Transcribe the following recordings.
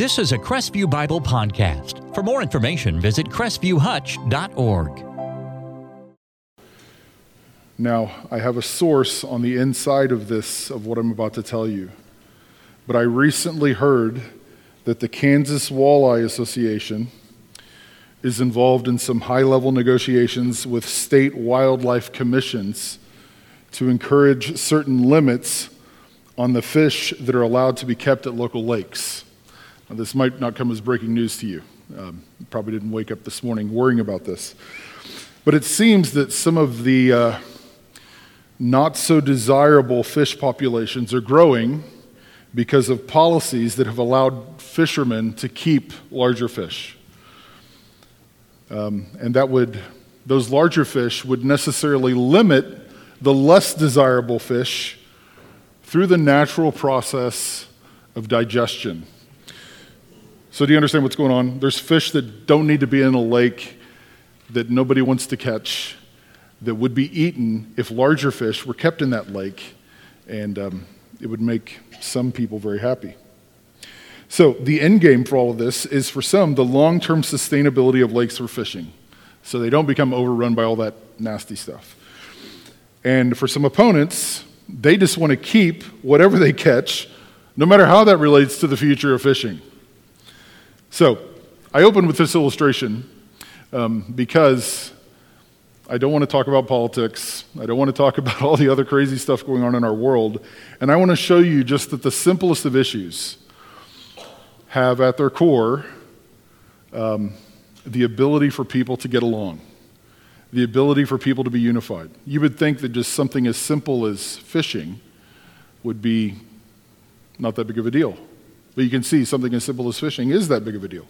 This is a Crestview Bible podcast. For more information, visit crestview.hutch.org. Now, I have a source on the inside of what I'm about to tell you. But I recently heard that the Kansas Walleye Association is involved in some high-level negotiations with state wildlife commissions to encourage certain limits on the fish that are allowed to be kept at local lakes. Now, this might not come as breaking news to you. You probably didn't wake up this morning worrying about this. But it seems that some of the not so desirable fish populations are growing because of policies that have allowed fishermen to keep larger fish. And those larger fish would necessarily limit the less desirable fish through the natural process of digestion. So do you understand what's going on? There's fish that don't need to be in a lake that nobody wants to catch that would be eaten if larger fish were kept in that lake, and it would make some people very happy. So the end game for all of this is, for some, the long-term sustainability of lakes for fishing, so they don't become overrun by all that nasty stuff. And for some opponents, they just want to keep whatever they catch, no matter how that relates to the future of fishing. So I opened with this illustration because I don't want to talk about politics. I don't want to talk about all the other crazy stuff going on in our world. And I want to show you just that the simplest of issues have at their core the ability for people to get along, the ability for people to be unified. You would think that just something as simple as fishing would be not that big of a deal. But you can see something as simple as fishing is that big of a deal.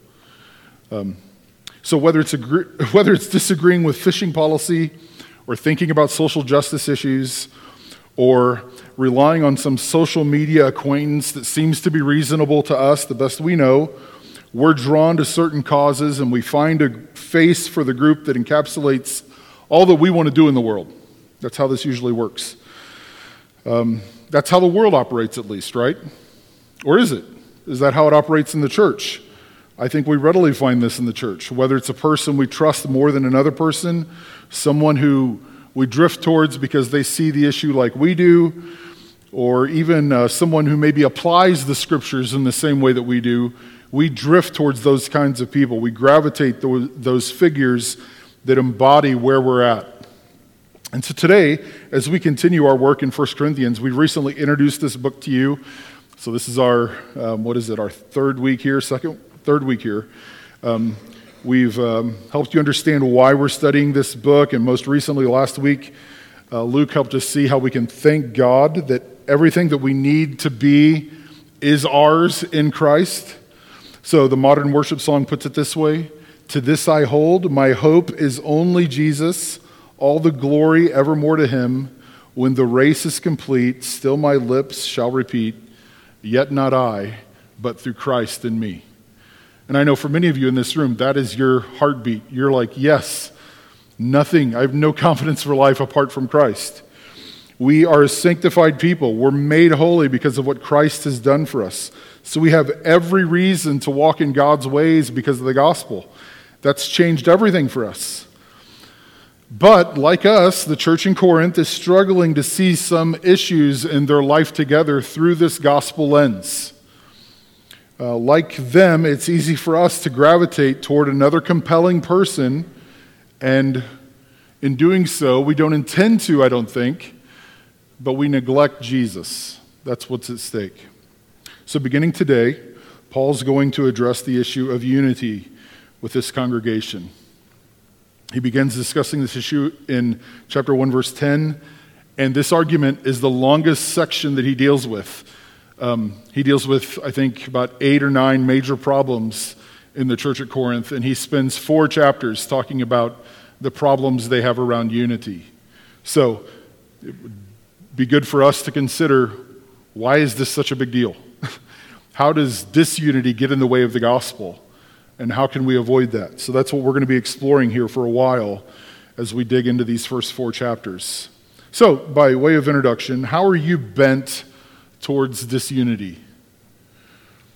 So whether it's disagreeing with fishing policy or thinking about social justice issues or relying on some social media acquaintance that seems to be reasonable to us, the best we know, we're drawn to certain causes and we find a face for the group that encapsulates all that we want to do in the world. That's how this usually works. That's how the world operates, at least, right? Or is it? Is that how it operates in the church? I think we readily find this in the church, whether it's a person we trust more than another person, someone who we drift towards because they see the issue like we do, or even someone who maybe applies the scriptures in the same way that we do. We drift towards those kinds of people. We gravitate those figures that embody where we're at. And so today, as we continue our work in 1 Corinthians, we recently introduced this book to you. So this is our, our third week here. We've helped you understand why we're studying this book, and most recently last week, Luke helped us see how we can thank God that everything that we need to be is ours in Christ. So the modern worship song puts it this way: "To this I hold, my hope is only Jesus, all the glory evermore to him. When the race is complete, still my lips shall repeat, yet not I, but through Christ in me." And I know for many of you in this room, that is your heartbeat. You're like, yes, nothing. I have no confidence for life apart from Christ. We are a sanctified people. We're made holy because of what Christ has done for us. So we have every reason to walk in God's ways because of the gospel. That's changed everything for us. But like us, the church in Corinth is struggling to see some issues in their life together through this gospel lens. Like them, it's easy for us to gravitate toward another compelling person, and in doing so, we don't intend to, I don't think, but we neglect Jesus. That's what's at stake. So beginning today, Paul's going to address the issue of unity with this congregation. He begins discussing this issue in chapter 1, verse 10, and this argument is the longest section that he deals with. He deals with, I think, about 8 or 9 major problems in the church at Corinth, and he spends 4 chapters talking about the problems they have around unity. So it would be good for us to consider, why is this such a big deal? How does disunity get in the way of the gospel? And how can we avoid that? So that's what we're going to be exploring here for a while as we dig into these first 4 chapters. So, by way of introduction, how are you bent towards disunity?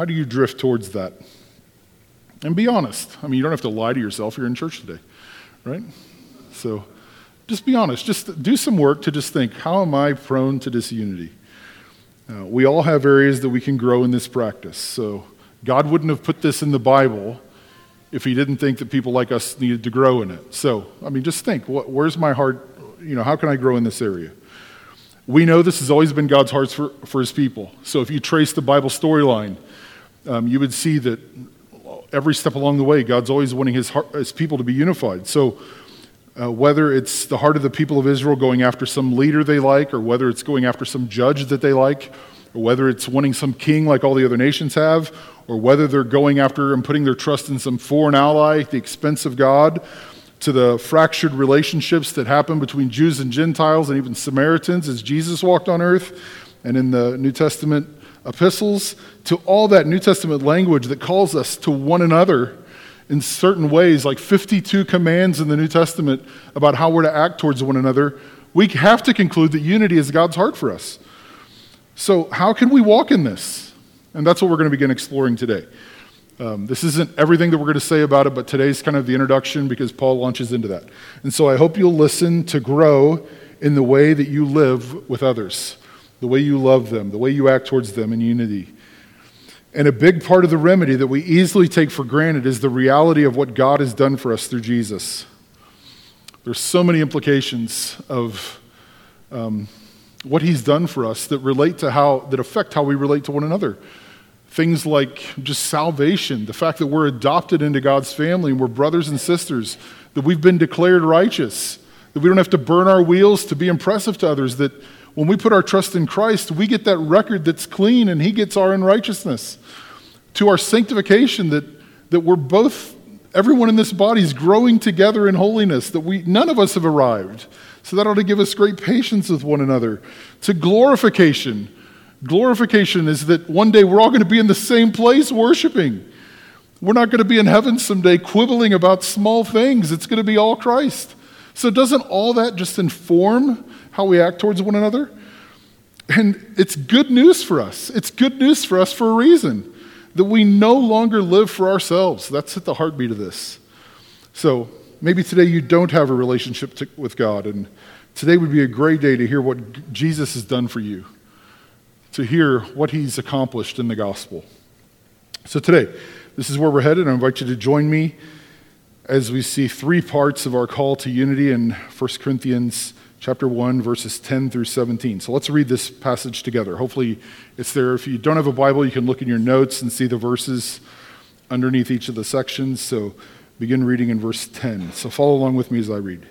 How do you drift towards that? And be honest. I mean, you don't have to lie to yourself. You're in church today, right? So just be honest. Just do some work to just think, how am I prone to disunity? We all have areas that we can grow in this practice. So God wouldn't have put this in the Bible if he didn't think that people like us needed to grow in it. So, I mean, just think, where's my heart? How can I grow in this area? We know this has always been God's heart for his people. So if you trace the Bible storyline, you would see that every step along the way, God's always wanting his people to be unified. So whether it's the heart of the people of Israel going after some leader they like, or whether it's going after some judge that they like, or whether it's wanting some king like all the other nations have, or whether they're going after and putting their trust in some foreign ally at the expense of God, to the fractured relationships that happen between Jews and Gentiles and even Samaritans as Jesus walked on earth, and in the New Testament epistles, to all that New Testament language that calls us to one another in certain ways, like 52 commands in the New Testament about how we're to act towards one another. We have to conclude that unity is God's heart for us. So how can we walk in this? And that's what we're going to begin exploring today. This isn't everything that we're going to say about it, but today's kind of the introduction because Paul launches into that. And so I hope you'll listen to grow in the way that you live with others, the way you love them, the way you act towards them in unity. And a big part of the remedy that we easily take for granted is the reality of what God has done for us through Jesus. There's so many implications of what he's done for us that affect how we relate to one another. Things like just salvation, the fact that we're adopted into God's family and we're brothers and sisters, that we've been declared righteous, that we don't have to burn our wheels to be impressive to others, that when we put our trust in Christ, we get that record that's clean and he gets our unrighteousness. To our sanctification, that we're both, everyone in this body is growing together in holiness, that none of us have arrived. So that ought to give us great patience with one another. To glorification. Glorification is that one day we're all going to be in the same place worshiping. We're not going to be in heaven someday quibbling about small things. It's going to be all Christ. So doesn't all that just inform how we act towards one another? And it's good news for us. It's good news for us for a reason, that we no longer live for ourselves. That's at the heartbeat of this. So maybe today you don't have a relationship with God, and today would be a great day to hear what Jesus has done for you, to hear what he's accomplished in the gospel. So today, this is where we're headed. I invite you to join me as we see three parts of our call to unity in 1 Corinthians chapter 1, verses 10 through 17. So let's read this passage together. Hopefully it's there. If you don't have a Bible, you can look in your notes and see the verses underneath each of the sections. So begin reading in verse 10. So follow along with me as I read.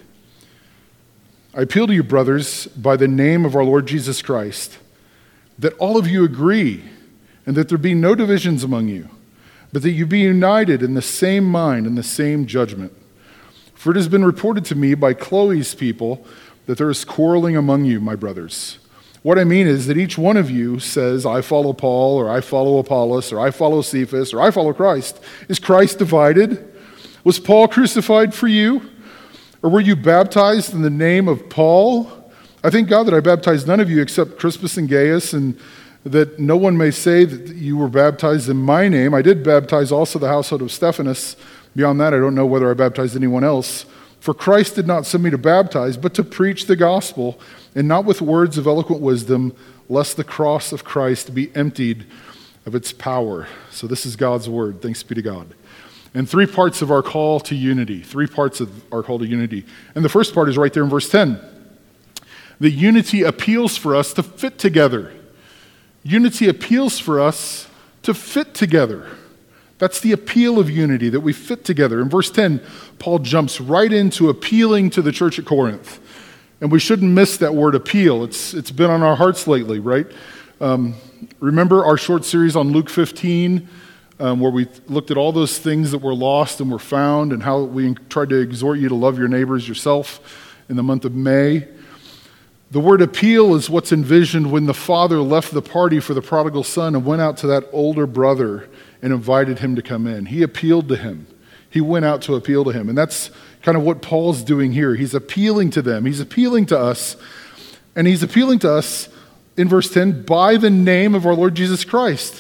I appeal to you, brothers, by the name of our Lord Jesus Christ, that all of you agree, and that there be no divisions among you, but that you be united in the same mind and the same judgment. For it has been reported to me by Chloe's people that there is quarreling among you, my brothers. What I mean is that each one of you says, I follow Paul, or I follow Apollos, or I follow Cephas, or I follow Christ. Is Christ divided? Was Paul crucified for you? Or were you baptized in the name of Paul? I thank God that I baptized none of you except Crispus and Gaius, and that no one may say that you were baptized in my name. I did baptize also the household of Stephanas. Beyond that, I don't know whether I baptized anyone else. For Christ did not send me to baptize, but to preach the gospel, and not with words of eloquent wisdom, lest the cross of Christ be emptied of its power. So this is God's word. Thanks be to God. And three parts of our call to unity. Three parts of our call to unity. And the first part is right there in verse 10. The unity appeals for us to fit together. Unity appeals for us to fit together. That's the appeal of unity, that we fit together. In verse 10, Paul jumps right into appealing to the church at Corinth. And we shouldn't miss that word appeal. It's been on our hearts lately, right? Remember our short series on Luke 15, where we looked at all those things that were lost and were found, and how we tried to exhort you to love your neighbors yourself in the month of May. The word appeal is what's envisioned when the father left the party for the prodigal son and went out to that older brother and invited him to come in. He appealed to him. He went out to appeal to him. And that's kind of what Paul's doing here. He's appealing to them. He's appealing to us. And he's appealing to us in verse 10 by the name of our Lord Jesus Christ.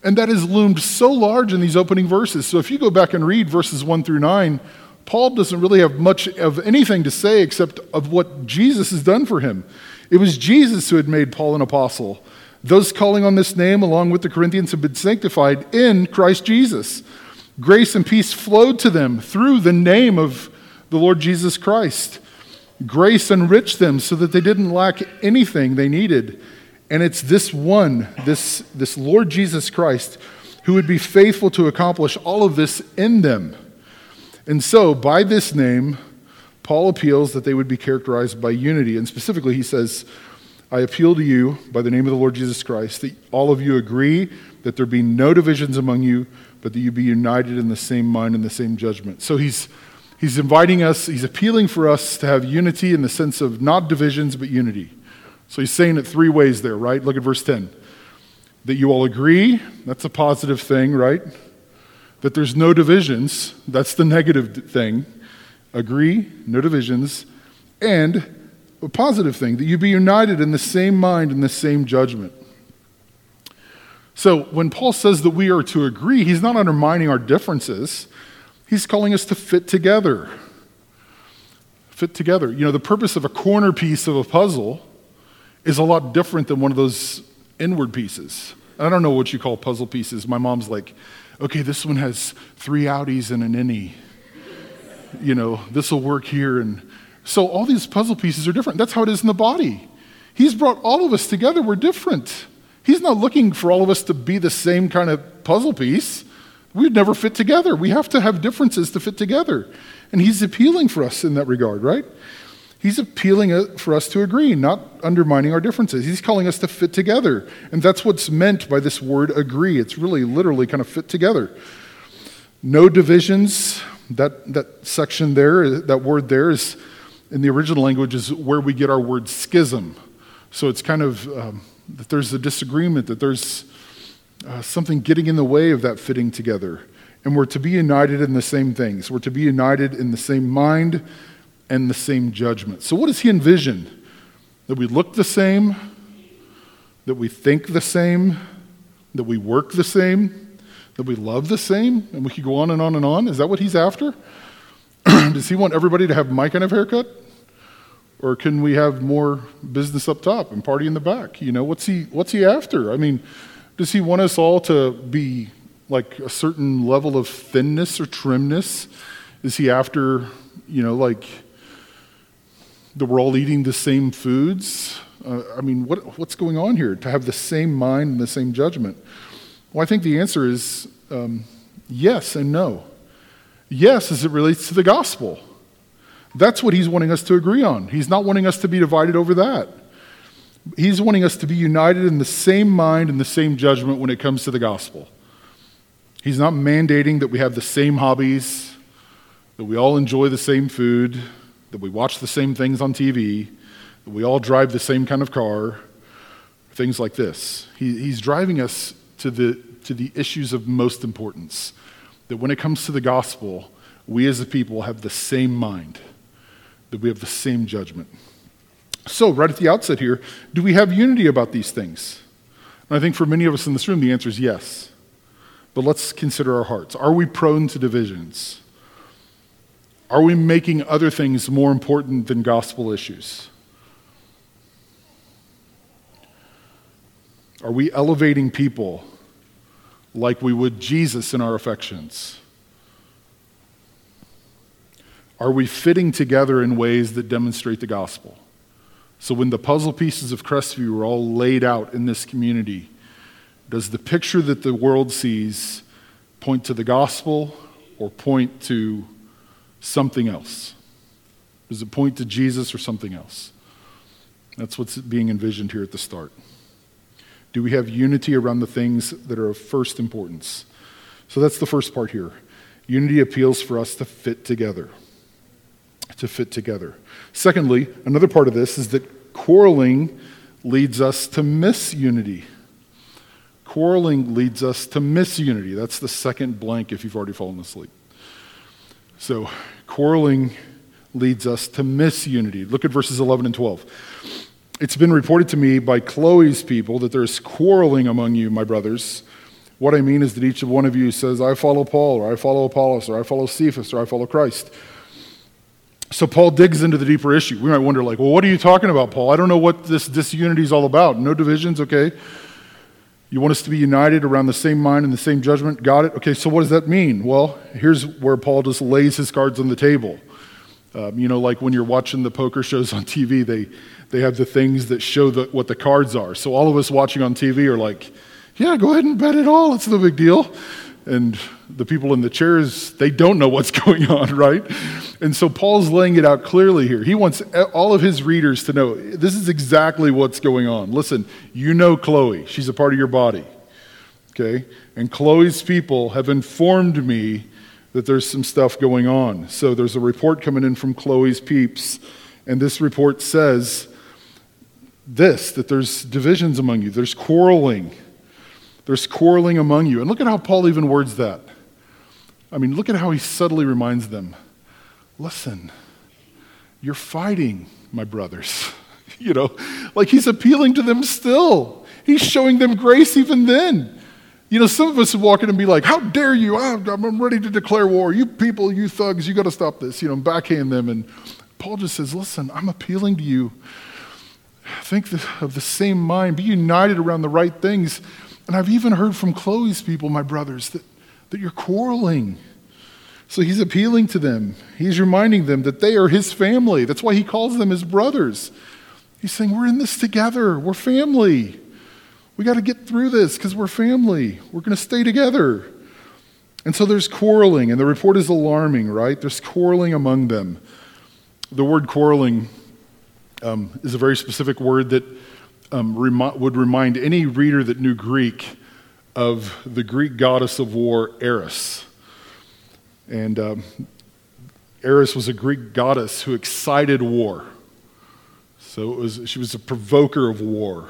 And that has loomed so large in these opening verses. So if you go back and read verses 1 through 9, Paul doesn't really have much of anything to say except of what Jesus has done for him. It was Jesus who had made Paul an apostle. Those calling on this name, along with the Corinthians, have been sanctified in Christ Jesus. Grace and peace flowed to them through the name of the Lord Jesus Christ. Grace enriched them so that they didn't lack anything they needed. And it's this one, this Lord Jesus Christ, who would be faithful to accomplish all of this in them. And so, by this name, Paul appeals that they would be characterized by unity. And specifically, he says, I appeal to you by the name of the Lord Jesus Christ, that all of you agree that there be no divisions among you, but that you be united in the same mind and the same judgment. So he's inviting us, he's appealing for us to have unity in the sense of not divisions, but unity. So he's saying it three ways there, right? Look at verse 10. That you all agree, that's a positive thing, right? That there's no divisions, that's the negative thing. Agree, no divisions, and a positive thing, that you be united in the same mind and the same judgment. So when Paul says that we are to agree, he's not undermining our differences. He's calling us to fit together. Fit together. You know, the purpose of a corner piece of a puzzle is a lot different than one of those inward pieces. I don't know what you call puzzle pieces. My mom's like, okay, this one has 3 outies and an innie. You know, this will work here. And so all these puzzle pieces are different. That's how it is in the body. He's brought all of us together. We're different. He's not looking for all of us to be the same kind of puzzle piece. We'd never fit together. We have to have differences to fit together. And he's appealing for us in that regard, right? He's appealing for us to agree, not undermining our differences. He's calling us to fit together. And that's what's meant by this word agree. It's really literally kind of fit together. No divisions. That section there, that word there is, in the original language, is where we get our word schism. So it's kind of that there's a disagreement, that there's something getting in the way of that fitting together. And we're to be united in the same things. We're to be united in the same mind and the same judgment. So what does he envision? That we look the same, that we think the same, that we work the same, that we love the same, and we could go on and on and on. Is that what he's after? Does he want everybody to have my kind of haircut? Or can we have more business up top and party in the back? You know, what's he after? I mean, does he want us all to be like a certain level of thinness or trimness? Is he after, you know, like that we're all eating the same foods? I mean, what's going on here? To have the same mind and the same judgment? Well, I think the answer is yes and no. Yes, as it relates to the gospel. That's what he's wanting us to agree on. He's not wanting us to be divided over that. He's wanting us to be united in the same mind and the same judgment when it comes to the gospel. He's not mandating that we have the same hobbies, that we all enjoy the same food, that we watch the same things on TV, that we all drive the same kind of car, things like this. He's driving us to the issues of most importance, that when it comes to the gospel, we as a people have the same mind, that we have the same judgment. So, right at the outset here, do we have unity about these things? And I think for many of us in this room, the answer is yes. But let's consider our hearts. Are we prone to divisions? Are we making other things more important than gospel issues? Are we elevating people like we would Jesus in our affections? Are we fitting together in ways that demonstrate the gospel? So when the puzzle pieces of Crestview are all laid out in this community, does the picture that the world sees point to the gospel or point to something else? Does it point to Jesus or something else? That's what's being envisioned here at the start. Do we have unity around the things that are of first importance? So that's the first part here. Unity appeals for us to fit together. To fit together. Secondly, another part of this is that quarreling leads us to miss unity. Quarreling leads us to miss unity. That's the second blank if you've already fallen asleep. So, quarreling leads us to miss unity. Look at verses 11 and 12. It's been reported to me by Chloe's people that there is quarreling among you, my brothers. What I mean is that each one of you says, I follow Paul, or I follow Apollos, or I follow Cephas, or I follow Christ. So Paul digs into the deeper issue. We might wonder, like, well, what are you talking about, Paul? I don't know what this disunity is all about. No divisions, okay. You want us to be united around the same mind and the same judgment? Got it? Okay, so what does that mean? Well, here's where Paul just lays his cards on the table. Like when you're watching the poker shows on TV, they have the things that show what the cards are. So all of us watching on TV are like, yeah, go ahead and bet it all. It's no big deal. And the people in the chairs, they don't know what's going on, right? And so Paul's laying it out clearly here. He wants all of his readers to know this is exactly what's going on. Listen, you know Chloe. She's a part of your body, okay? And Chloe's people have informed me that there's some stuff going on. So there's a report coming in from Chloe's peeps, and this report says that there's divisions among you. There's quarreling. There's quarreling among you. And look at how Paul even words that. I mean, look at how he subtly reminds them. Listen, you're fighting, my brothers. Like he's appealing to them still. He's showing them grace even then. Some of us would walk in and be like, how dare you? I'm ready to declare war. You people, you thugs, you got to stop this. Backhand them. And Paul just says, listen, I'm appealing to you. Think of the same mind. Be united around the right things. And I've even heard from Chloe's people, my brothers, that you're quarreling. So he's appealing to them. He's reminding them that they are his family. That's why he calls them his brothers. He's saying, we're in this together. We're family. We got to get through this because we're family. We're going to stay together. And so there's quarreling, and the report is alarming, right? There's quarreling among them. The word quarreling is a very specific word that would remind any reader that knew Greek of the Greek goddess of war, Eris. And Eris was a Greek goddess who excited war. So she was a provoker of war.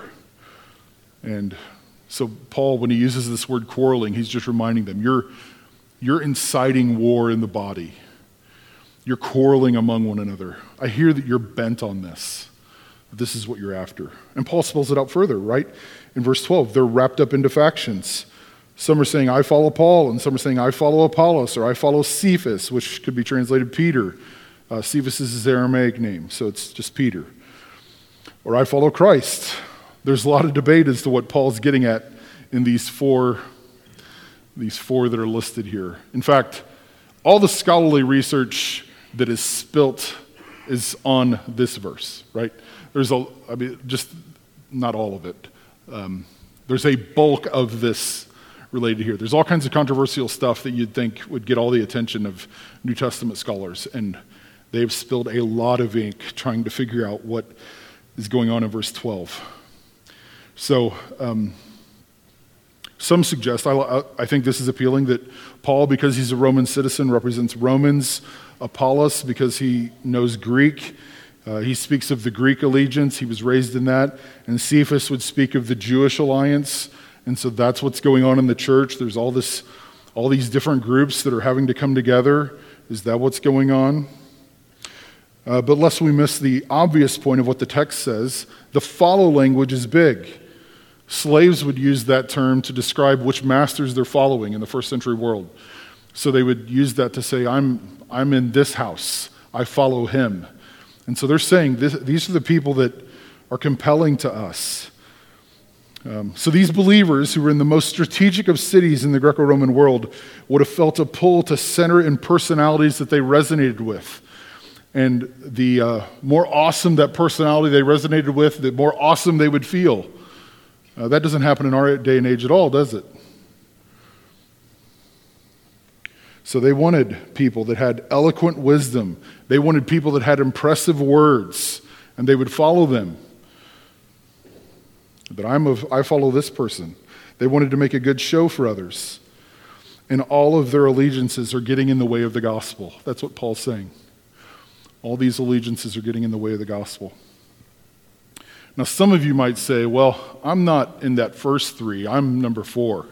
And so Paul, when he uses this word quarreling, he's just reminding them, you're inciting war in the body. You're quarreling among one another. I hear that you're bent on this. This is what you're after. And Paul spells it out further, right? In verse 12, they're wrapped up into factions. Some are saying, I follow Paul, and some are saying, I follow Apollos, or I follow Cephas, which could be translated Peter. Cephas is his Aramaic name, so it's just Peter. Or I follow Christ. There's a lot of debate as to what Paul's getting at in these four that are listed here. In fact, all the scholarly research that is spilt is on this verse, right? Just not all of it. There's a bulk of this related here. There's all kinds of controversial stuff that you'd think would get all the attention of New Testament scholars, and they've spilled a lot of ink trying to figure out what is going on in verse 12. So some suggest, I think this is appealing, that Paul, because he's a Roman citizen, represents Romans. Apollos, because he knows Greek. He speaks of the Greek allegiance. He was raised in that. And Cephas would speak of the Jewish alliance. And so that's what's going on in the church. There's all these different groups that are having to come together. Is that what's going on? But lest we miss the obvious point of what the text says, the follow language is big. Slaves would use that term to describe which masters they're following in the first century world. So they would use that to say, I'm in this house. I follow him. And so they're saying these are the people that are compelling to us. So these believers who were in the most strategic of cities in the Greco-Roman world would have felt a pull to center in personalities that they resonated with. And the more awesome that personality they resonated with, the more awesome they would feel. That doesn't happen in our day and age at all, does it? So they wanted people that had eloquent wisdom. They wanted people that had impressive words, and they would follow them. But I follow this person. They wanted to make a good show for others. And all of their allegiances are getting in the way of the gospel. That's what Paul's saying. All these allegiances are getting in the way of the gospel. Now, some of you might say, well, I'm not in that first three. I'm number 4.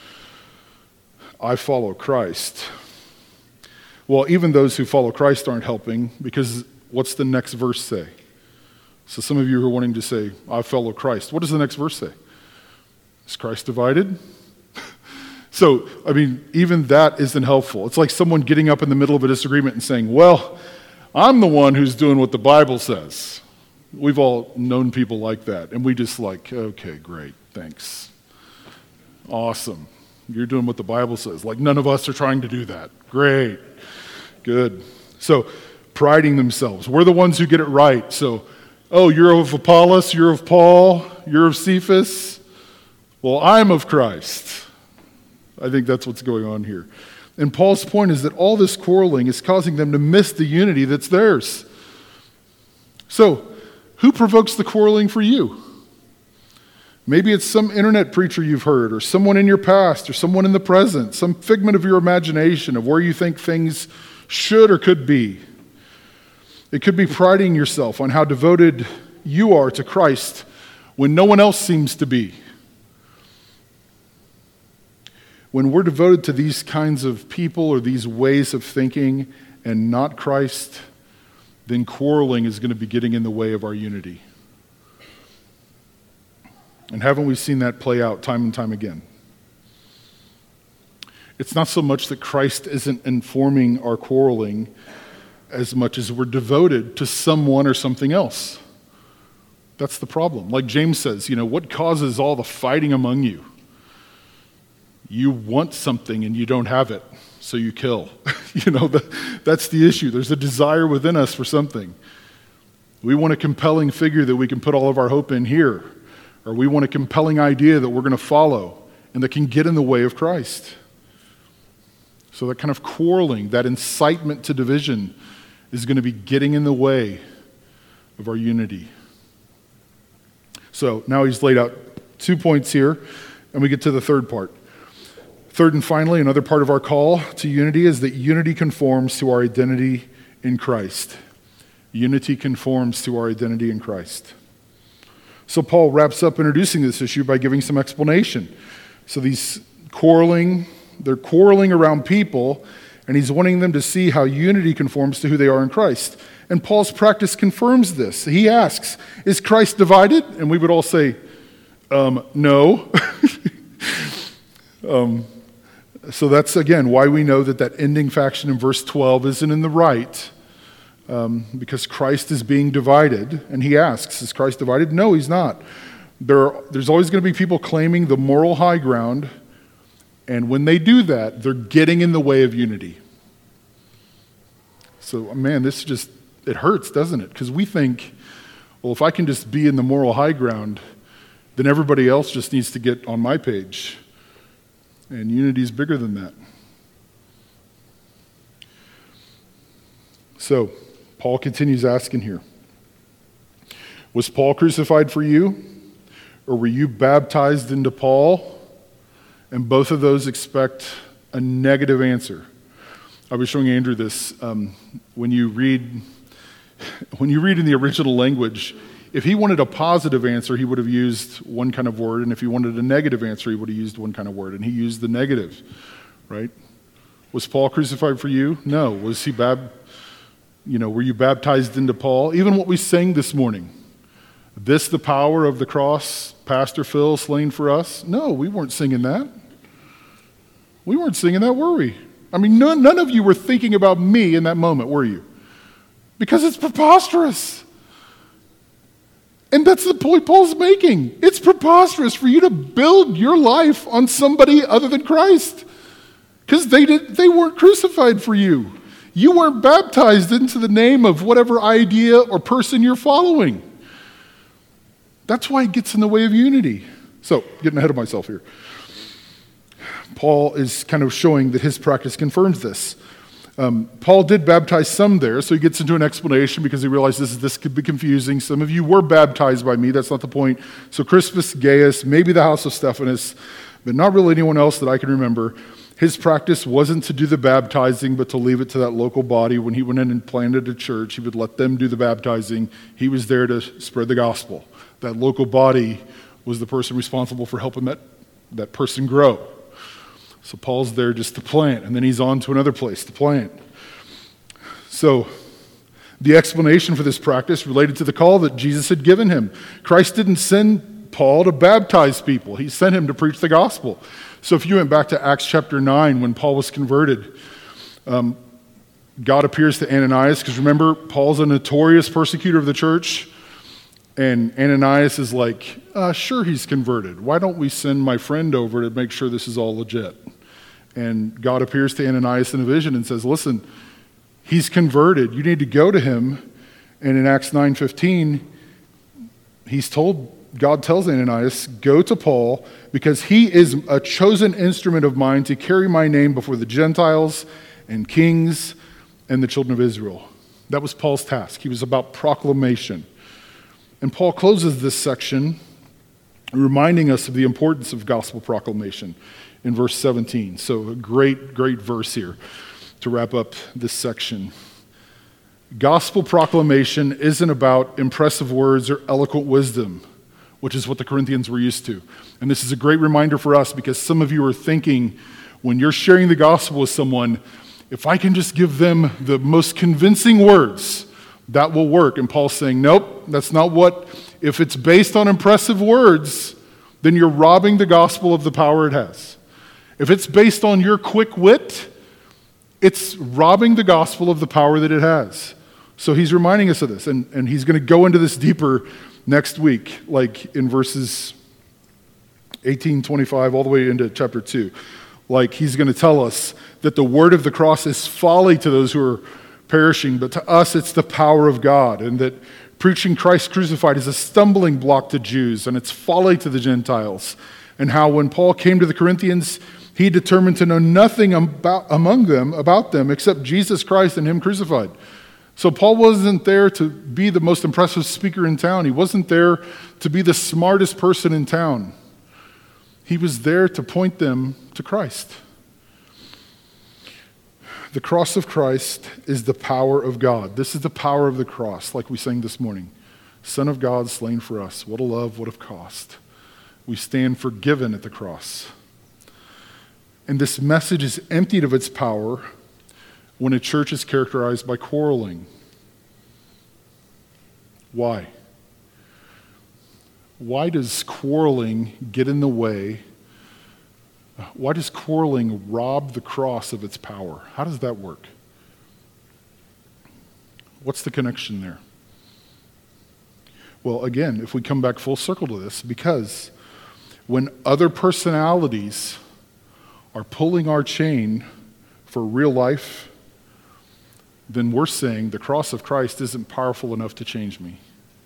I follow Christ. Well, even those who follow Christ aren't helping, because what's the next verse say? So some of you are wanting to say, I follow Christ. What does the next verse say? Is Christ divided? So, even that isn't helpful. It's like someone getting up in the middle of a disagreement and saying, well, I'm the one who's doing what the Bible says. We've all known people like that, and we just like, okay, great, thanks. Awesome. You're doing what the Bible says. Like none of us are trying to do that. Great. Good. So, priding themselves. We're the ones who get it right. So, oh, you're of Apollos, you're of Paul, you're of Cephas. Well, I'm of Christ. I think that's what's going on here. And Paul's point is that all this quarreling is causing them to miss the unity that's theirs. So, who provokes the quarreling for you? Maybe it's some internet preacher you've heard, or someone in your past, or someone in the present, some figment of your imagination of where you think things should or could be. It could be priding yourself on how devoted you are to Christ when no one else seems to be. When we're devoted to these kinds of people or these ways of thinking and not Christ, then quarreling is going to be getting in the way of our unity. And haven't we seen that play out time and time again? It's not so much that Christ isn't informing our quarreling as much as we're devoted to someone or something else. That's the problem. Like James says, what causes all the fighting among you? You want something and you don't have it, so you kill. That's the issue. There's a desire within us for something. We want a compelling figure that we can put all of our hope in here, or we want a compelling idea that we're going to follow and that can get in the way of Christ. So that kind of quarreling, that incitement to division is going to be getting in the way of our unity. So now he's laid out 2 points here, and we get to the third part. Third and finally, another part of our call to unity is that unity conforms to our identity in Christ. Unity conforms to our identity in Christ. So Paul wraps up introducing this issue by giving some explanation. So they're quarreling around people, and he's wanting them to see how unity conforms to who they are in Christ. And Paul's practice confirms this. He asks, is Christ divided? And we would all say, no. So that's, again, why we know that ending faction in verse 12 isn't in the right, because Christ is being divided. And he asks, is Christ divided? No, he's not. There's always going to be people claiming the moral high ground, and when they do that, they're getting in the way of unity. So, man, it hurts, doesn't it? Because we think, well, if I can just be in the moral high ground, then everybody else just needs to get on my page. And unity is bigger than that. So, Paul continues asking here, was Paul crucified for you? Or were you baptized into Paul? And both of those expect a negative answer. I was showing Andrew this. When you read in the original language, if he wanted a positive answer, he would have used one kind of word, and if he wanted a negative answer, he would have used one kind of word, and he used the negative, right? Was Paul crucified for you? No. Was he were you baptized into Paul? Even what we sang this morning, this the power of the cross, Pastor Phil slain for us? No, we weren't singing that. We weren't singing that, were we? None of you were thinking about me in that moment, were you? Because it's preposterous. And that's the point Paul's making. It's preposterous for you to build your life on somebody other than Christ. Because they weren't crucified for you. You weren't baptized into the name of whatever idea or person you're following. That's why it gets in the way of unity. So, getting ahead of myself here. Paul is kind of showing that his practice confirms this. Paul did baptize some there, so he gets into an explanation because he realizes this could be confusing. Some of you were baptized by me, that's not the point. So Crispus, Gaius, maybe the house of Stephanas, but not really anyone else that I can remember. His practice wasn't to do the baptizing, but to leave it to that local body. When he went in and planted a church, he would let them do the baptizing. He was there to spread the gospel. That local body was the person responsible for helping that person grow. So Paul's there just to plant, and then he's on to another place to plant. So the explanation for this practice related to the call that Jesus had given him. Christ didn't send Paul to baptize people. He sent him to preach the gospel. So if you went back to Acts chapter 9 when Paul was converted, God appears to Ananias, because remember, Paul's a notorious persecutor of the church, and Ananias is like, sure, he's converted. Why don't we send my friend over to make sure this is all legit? And God appears to Ananias in a vision and says, listen, he's converted. You need to go to him. And in Acts 9:15, God tells Ananias, go to Paul, because he is a chosen instrument of mine to carry my name before the Gentiles and kings and the children of Israel. That was Paul's task. He was about proclamation. And Paul closes this section reminding us of the importance of gospel proclamation in verse 17. So a great, great verse here to wrap up this section. Gospel proclamation isn't about impressive words or eloquent wisdom, which is what the Corinthians were used to. And this is a great reminder for us, because some of you are thinking, when you're sharing the gospel with someone, if I can just give them the most convincing words, that will work. And Paul's saying, nope, that's not what. If it's based on impressive words, then you're robbing the gospel of the power it has. If it's based on your quick wit, it's robbing the gospel of the power that it has. So he's reminding us of this, and he's going to go into this deeper next week, like in verses 18, 25, all the way into chapter 2. Like he's going to tell us that the word of the cross is folly to those who are perishing, but to us it's the power of God, and that preaching Christ crucified is a stumbling block to Jews, and it's folly to the Gentiles. And how when Paul came to the Corinthians, he determined to know nothing about them except Jesus Christ and him crucified. So Paul wasn't there to be the most impressive speaker in town. He wasn't there to be the smartest person in town. He was there to point them to Christ. The cross of Christ is the power of God. This is the power of the cross, like we sang this morning. Son of God slain for us. What a love, what a cost. We stand forgiven at the cross. And this message is emptied of its power when a church is characterized by quarreling. Why? Why does quarreling get in the way? Why does quarreling rob the cross of its power? How does that work? What's the connection there? Well, again, if we come back full circle to this, because when other personalities are pulling our chain for real life, then we're saying the cross of Christ isn't powerful enough to change me.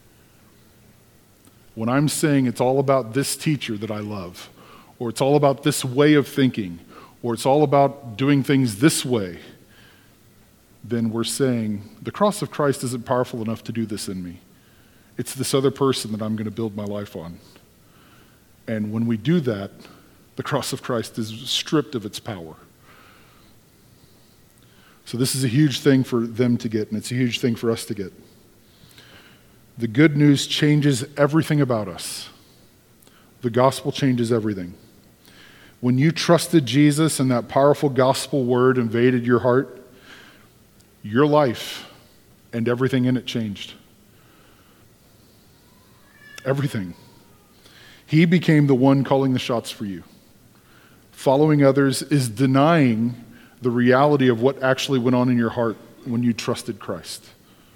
When I'm saying it's all about this teacher that I love, or it's all about this way of thinking, or it's all about doing things this way, then we're saying the cross of Christ isn't powerful enough to do this in me. It's this other person that I'm going to build my life on. And when we do that, the cross of Christ is stripped of its power. So this is a huge thing for them to get, and it's a huge thing for us to get. The good news changes everything about us. The gospel changes everything. When you trusted Jesus and that powerful gospel word invaded your heart, your life and everything in it changed. Everything. He became the one calling the shots for you. Following others is denying the reality of what actually went on in your heart when you trusted Christ.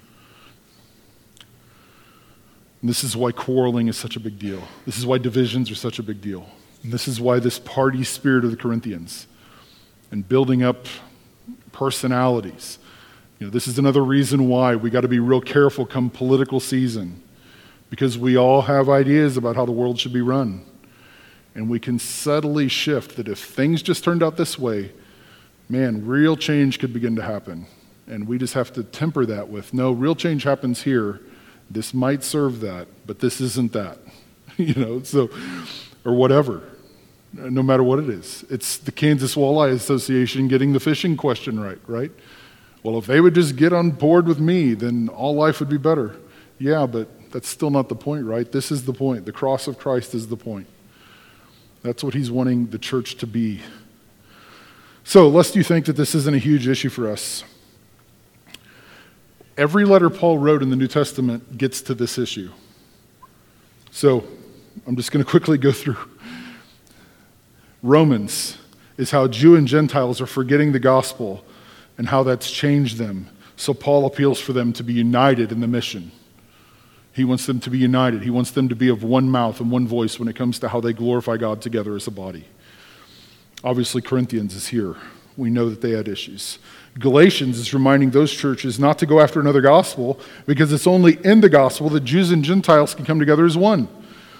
And this is why quarreling is such a big deal. This is why divisions are such a big deal. And this is why this party spirit of the Corinthians and building up personalities. This is another reason why we got to be real careful come political season, because we all have ideas about how the world should be run. And we can subtly shift that if things just turned out this way, man, real change could begin to happen. And we just have to temper that with, no, real change happens here. This might serve that, but this isn't that. So, or whatever, no matter what it is. It's the Kansas Walleye Association getting the fishing question right? Well, if they would just get on board with me, then all life would be better. Yeah, but that's still not the point, right? This is the point. The cross of Christ is the point. That's what he's wanting the church to be. So, lest you think that this isn't a huge issue for us, every letter Paul wrote in the New Testament gets to this issue. So, I'm just going to quickly go through. Romans is how Jew and Gentiles are forgetting the gospel and how that's changed them. So Paul appeals for them to be united in the mission. He wants them to be united. He wants them to be of one mouth and one voice when it comes to how they glorify God together as a body. Obviously, Corinthians is here. We know that they had issues. Galatians is reminding those churches not to go after another gospel because it's only in the gospel that Jews and Gentiles can come together as one.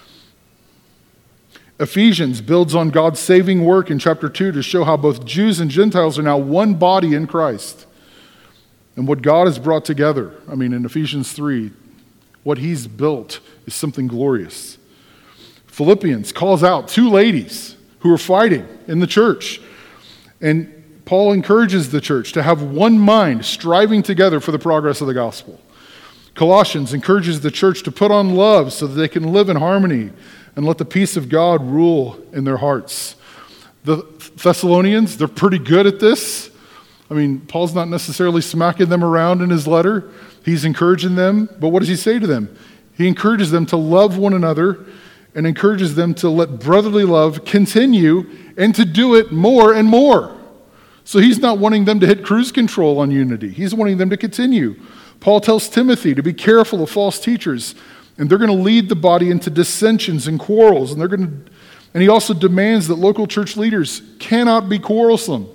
Ephesians builds on God's saving work in chapter 2 to show how both Jews and Gentiles are now one body in Christ. And what God has brought together, in Ephesians 3, what he's built is something glorious. Philippians calls out two ladies who are fighting in the church. And Paul encourages the church to have one mind, striving together for the progress of the gospel. Colossians encourages the church to put on love so that they can live in harmony and let the peace of God rule in their hearts. The Thessalonians, they're pretty good at this. Paul's not necessarily smacking them around in his letter. He's encouraging them, but what does he say to them? He encourages them to love one another and encourages them to let brotherly love continue and to do it more and more. So he's not wanting them to hit cruise control on unity. He's wanting them to continue. Paul tells Timothy to be careful of false teachers, and they're going to lead the body into dissensions and quarrels, and he also demands that local church leaders cannot be quarrelsome.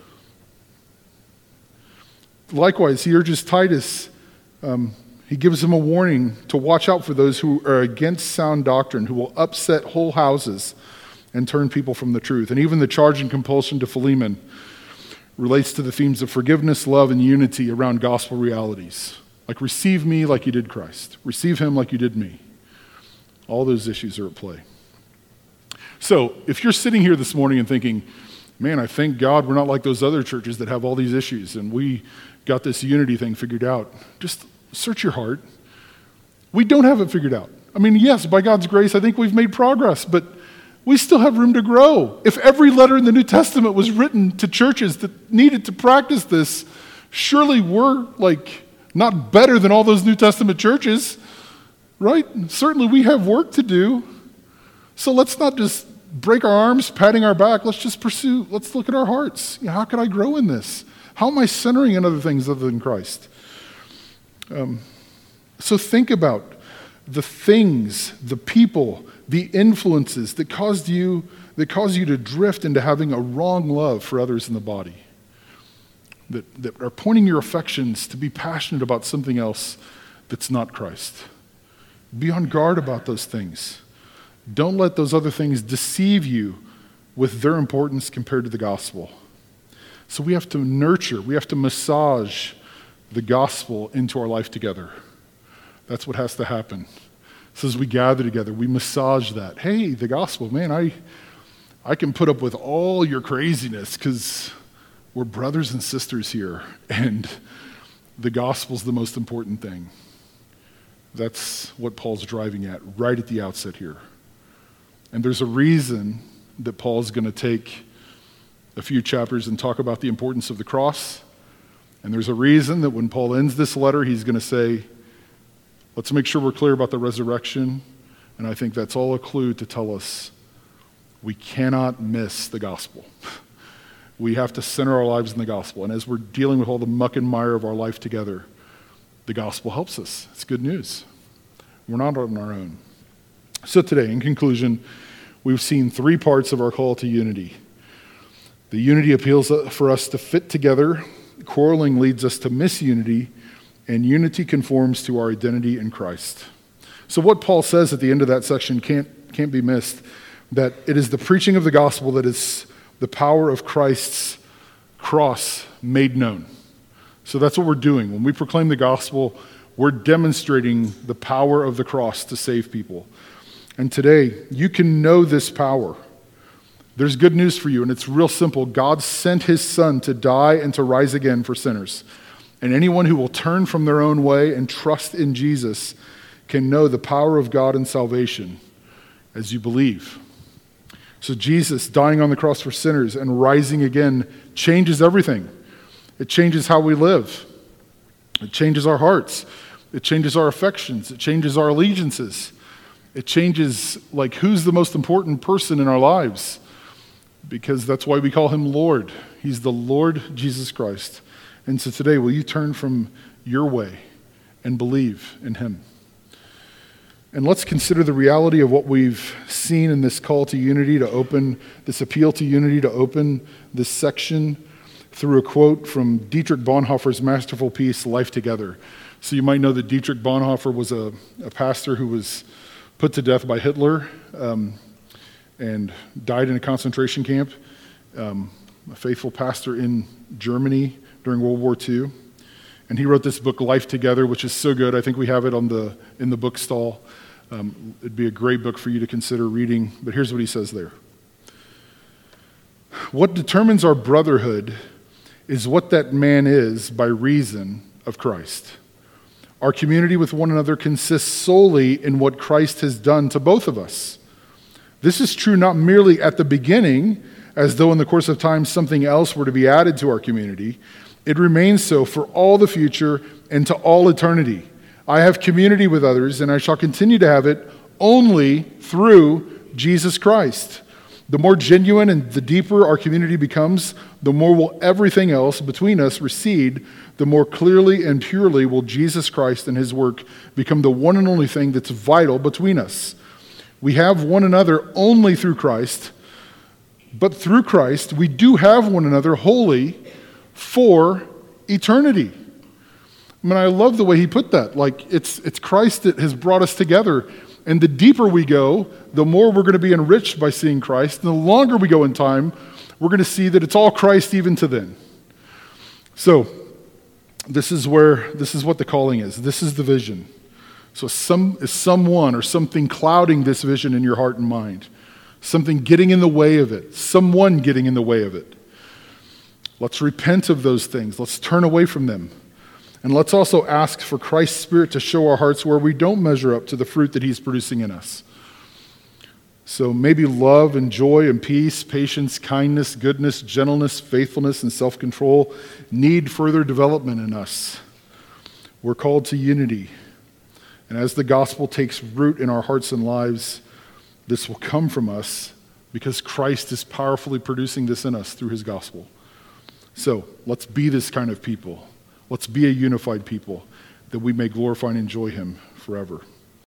Likewise, he urges Titus, he gives him a warning to watch out for those who are against sound doctrine, who will upset whole houses and turn people from the truth. And even the charge and compulsion to Philemon relates to the themes of forgiveness, love, and unity around gospel realities. Like, receive me like you did Christ. Receive him like you did me. All those issues are at play. So, if you're sitting here this morning and thinking, man, I thank God we're not like those other churches that have all these issues and we got this unity thing figured out, just search your heart. We don't have it figured out. Yes, by God's grace, I think we've made progress, but we still have room to grow. If every letter in the New Testament was written to churches that needed to practice this, surely we're not better than all those New Testament churches, right? Certainly we have work to do. So let's not just break our arms, patting our back. Let's just pursue. Let's look at our hearts. How can I grow in this? How am I centering in other things other than Christ? So think about the things, the people, the influences that cause you to drift into having a wrong love for others in the body, that are pointing your affections to be passionate about something else that's not Christ. Be on guard about those things. Don't let those other things deceive you with their importance compared to the gospel. So we have to nurture, we have to massage the gospel into our life together. That's what has to happen. So as we gather together, we massage that. Hey, the gospel, man, I can put up with all your craziness because we're brothers and sisters here, and the gospel's the most important thing. That's what Paul's driving at right at the outset here. And there's a reason that Paul's going to take a few chapters and talk about the importance of the cross. And there's a reason that when Paul ends this letter, he's going to say, let's make sure we're clear about the resurrection. And I think that's all a clue to tell us we cannot miss the gospel. We have to center our lives in the gospel. And as we're dealing with all the muck and mire of our life together, the gospel helps us. It's good news. We're not on our own. So today, in conclusion, we've seen three parts of our call to unity. The unity appeals for us to fit together. Quarreling leads us to misunity, and unity conforms to our identity in Christ. So what Paul says at the end of that section can't be missed, that it is the preaching of the gospel that is the power of Christ's cross made known. So that's what we're doing. When we proclaim the gospel, we're demonstrating the power of the cross to save people. And today, you can know this power. There's good news for you, and it's real simple. God sent his son to die and to rise again for sinners. And anyone who will turn from their own way and trust in Jesus can know the power of God in salvation as you believe. So Jesus dying on the cross for sinners and rising again changes everything. It changes how we live. It changes our hearts. It changes our affections. It changes our allegiances. It changes who's the most important person in our lives. because that's why we call him Lord. He's the Lord Jesus Christ. And so today, will you turn from your way and believe in him? And let's consider the reality of what we've seen in this call to unity, to open this appeal to unity, to open this section through a quote from Dietrich Bonhoeffer's masterful piece, Life Together. So you might know that Dietrich Bonhoeffer was a pastor who was put to death by Hitler and died in a concentration camp, a faithful pastor in Germany during World War II. And he wrote this book, Life Together, which is so good. I think we have it in the book stall. It'd be a great book for you to consider reading. But here's what he says there. What determines our brotherhood is what that man is by reason of Christ. Our community with one another consists solely in what Christ has done to both of us. This is true not merely at the beginning, as though in the course of time something else were to be added to our community. It remains so for all the future and to all eternity. I have community with others, and I shall continue to have it only through Jesus Christ. The more genuine and the deeper our community becomes, the more will everything else between us recede, the more clearly and purely will Jesus Christ and his work become the one and only thing that's vital between us. We have one another only through Christ, but through Christ we do have one another wholly for eternity. I mean, I love the way he put that. Like, it's Christ that has brought us together. And the deeper we go, the more we're going to be enriched by seeing Christ. And the longer we go in time, we're going to see that it's all Christ even to then. So, this is what the calling is. This is the vision. So is someone or something clouding this vision in your heart and mind? Something getting in the way of it. Someone getting in the way of it. Let's repent of those things. Let's turn away from them. And let's also ask for Christ's Spirit to show our hearts where we don't measure up to the fruit that he's producing in us. So maybe love and joy and peace, patience, kindness, goodness, gentleness, faithfulness, and self-control need further development in us. We're called to unity. And as the gospel takes root in our hearts and lives, this will come from us because Christ is powerfully producing this in us through his gospel. So let's be this kind of people. Let's be a unified people that we may glorify and enjoy him forever.